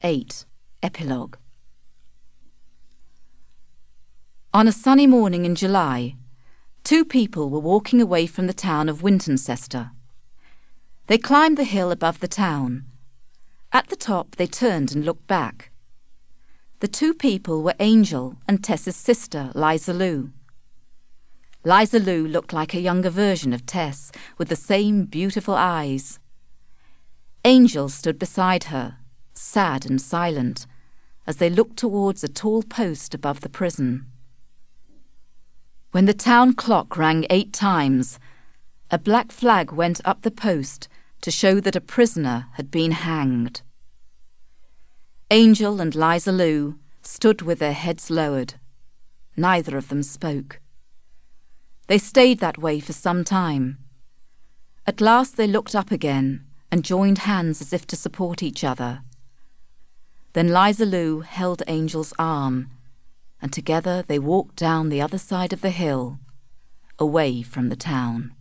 8. Epilogue. On a sunny morning in July, two people were walking away from the town of Wintoncester. They climbed the hill above the town. At the top they turned and looked back. The two people were Angel and Tess's sister, Liza Lou. Liza Lou looked like a younger version of Tess, with the same beautiful eyes. Angel stood beside her, sad and silent, as they looked towards a tall post above the prison. When the town clock rang 8 times, a black flag went up the post to show that a prisoner had been hanged. Angel and Liza Lou stood with their heads lowered. Neither of them spoke. They stayed that way for some time. At last they looked up again and joined hands as if to support each other. Then Liza Lou held Angel's arm, and together they walked down the other side of the hill, away from the town.